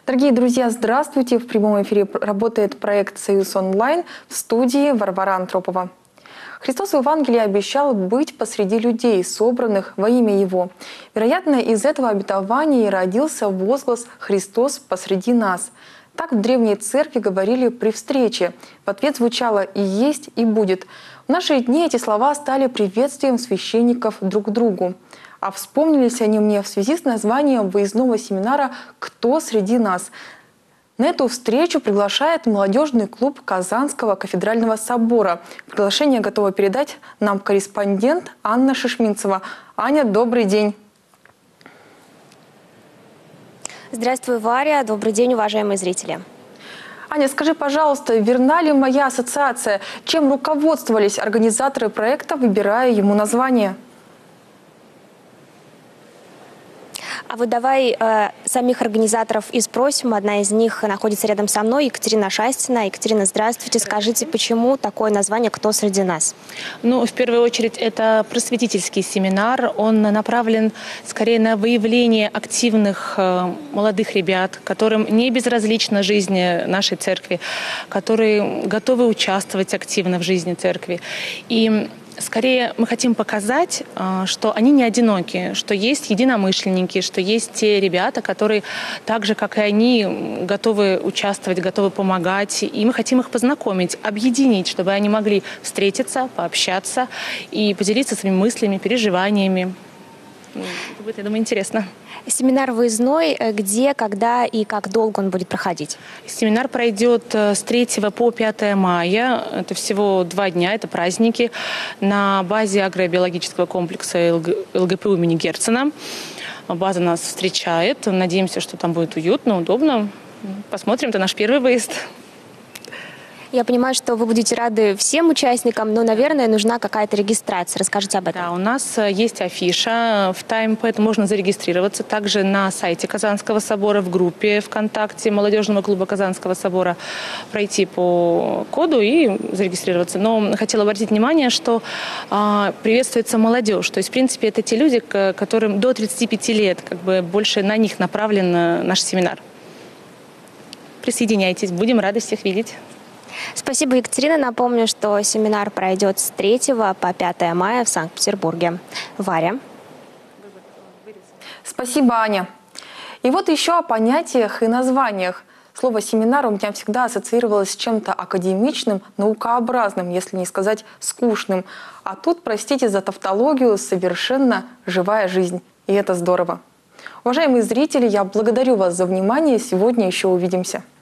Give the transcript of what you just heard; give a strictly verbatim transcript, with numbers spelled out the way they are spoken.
Дорогие друзья, здравствуйте! В прямом эфире работает проект «Союз онлайн», в студии Варвара Антропова. Христос в Евангелии обещал быть посреди людей, собранных во имя Его. Вероятно, из этого обетования и родился возглас «Христос посреди нас». Так в Древней Церкви говорили при встрече. В ответ звучало «и есть, и будет». В наши дни эти слова стали приветствием священников друг к другу. А вспомнились они мне в связи с названием выездного семинара «Кто среди нас?». На эту встречу приглашает молодежный клуб Казанского кафедрального собора. Приглашение готова передать нам корреспондент Анна Шишминцева. Аня, добрый день. Здравствуй, Варя. Добрый день, уважаемые зрители. Аня, скажи, пожалуйста, верна ли моя ассоциация? Чем руководствовались организаторы проекта, выбирая ему название? А вот давай э, самих организаторов и спросим. Одна из них находится рядом со мной, Екатерина Шастина. Екатерина, здравствуйте. Скажите, почему такое название «Кто среди нас»? Ну, в первую очередь, это просветительский семинар. Он направлен скорее на выявление активных э, молодых ребят, которым не безразлична жизнь нашей церкви, которые готовы участвовать активно в жизни церкви. И скорее мы хотим показать, что они не одиноки, что есть единомышленники, что есть те ребята, которые так же, как и они, готовы участвовать, готовы помогать. И мы хотим их познакомить, объединить, чтобы они могли встретиться, пообщаться и поделиться своими мыслями, переживаниями. Будет, я думаю, интересно. Семинар выездной. Где, когда и как долго он будет проходить? Семинар пройдет с третьего по пятое мая. Это всего два дня, это праздники. На базе агробиологического комплекса ЛГПУ имени Герцена. База нас встречает. Надеемся, что там будет уютно, удобно. Посмотрим, это наш первый выезд. Я понимаю, что вы будете рады всем участникам, но, наверное, нужна какая-то регистрация. Расскажите об этом. Да, у нас есть афиша в TimePad, можно зарегистрироваться. Также на сайте Казанского собора, в группе ВКонтакте молодежного клуба Казанского собора пройти по коду и зарегистрироваться. Но хотела обратить внимание, что а, приветствуется молодежь. То есть, в принципе, это те люди, которым до тридцати пяти лет, как бы больше на них направлен наш семинар. Присоединяйтесь, будем рады всех видеть. Спасибо, Екатерина. Напомню, что семинар пройдет с третьего по пятое мая в Санкт-Петербурге. Варя. Спасибо, Аня. И вот еще о понятиях и названиях. Слово «семинар» у меня всегда ассоциировалось с чем-то академичным, наукообразным, если не сказать скучным. А тут, простите за тавтологию, совершенно живая жизнь. И это здорово. Уважаемые зрители, я благодарю вас за внимание. Сегодня еще увидимся.